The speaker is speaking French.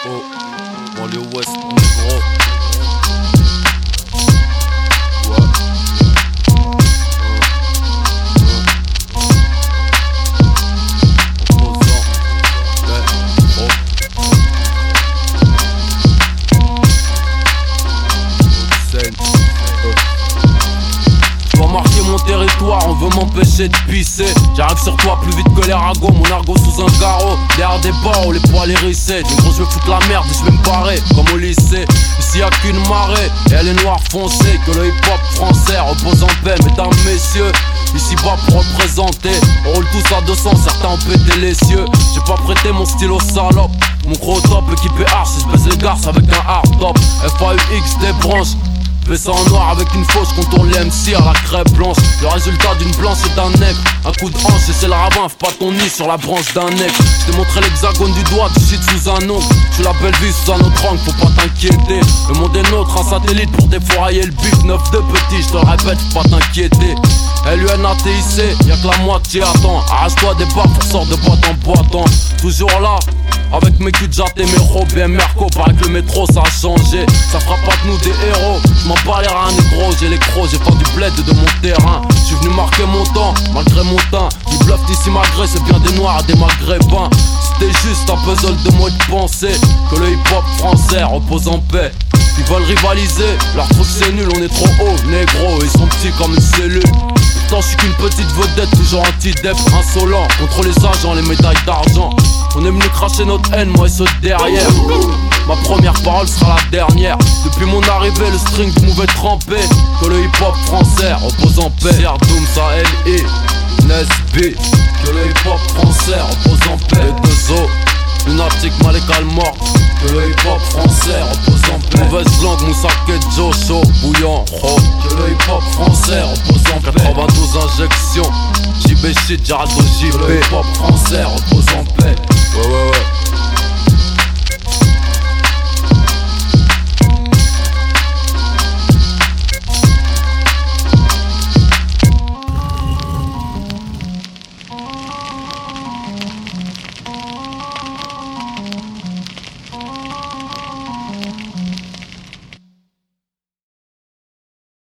Oh, banlieue ouest, on est gros. Ouais. Opposant, ouais, gros. Scène. Tu vas marquer mon territoire, on veut m'empêcher de pisser. J'arrive sur toi plus vite que les ragots, mon argot sous un carreau. Derrière des barreaux, les poils hérissés. Du gros je vais foutre la merde et je vais me barrer comme au lycée. Ici y'a qu'une marée et elle est noire foncée. Que le hip hop français repose en paix, mesdames, messieurs. Ici bas pour représenter, on roule tous à 200, certains ont pété les cieux. J'ai pas prêté mon stylo salope, mon gros top équipé arche. Si je baisse les garces avec un hard top, FAUX des branches. Fais ça en noir avec une fauche, contourne les MC à la crêpe blanche. Le résultat d'une blanche et d'un nègre. Un coup de hanche et c'est le ravin, fais pas ton nid sur la branche d'un nègre. Je t'ai montré l'hexagone du doigt, du shit sous un ongle. Je la belle vie sous un autre angle, faut pas t'inquiéter. Le monde est nôtre, un satellite pour défourailler le bif. 9 de petit, je te le répète, faut pas t'inquiéter. LUNATIC, y'a que la moitié attend. Arrache-toi des barres pour sortir de boîte en boitant. Toujours là, avec mes culs de jatte et mes robes et Merco. Paraît que le métro ça a changé, ça fera pas de nous des héros. J'm'en bats les reins négro, j'ai les crocs, j'ai pas du bled de mon terrain. J'suis venu marquer mon temps, malgré mon teint. Du bluff d'ici malgré, c'est bien des noirs et des maghrébins. C'était juste un puzzle de mots et de pensée. Que le hip hop français repose en paix. Ils veulent rivaliser, leur truc c'est nul, on est trop haut, négro, ils sont petits comme une cellule. Pourtant j'suis qu'une petite vedette, toujours anti-dep, insolent. Contre les agents, les médailles d'argent. On est venu cracher notre haine, moi et ceux derrière. Ma première parole sera la dernière. Depuis mon arrivée, le string du move est trempé. Que le hip hop français repose en paix. Doom, ça L.I. Nesby. Que le hip hop français repose en paix. Les deux os, lunatique, Malekal mort. Que le hip hop français repose en paix. Mauvaise langue, Moussake, Joe, chaud, bouillant, oh. Que le hip hop français repose en paix. 92 injections, JB shit, Geraldo JB. Que le hip hop français repose en paix. Ouais.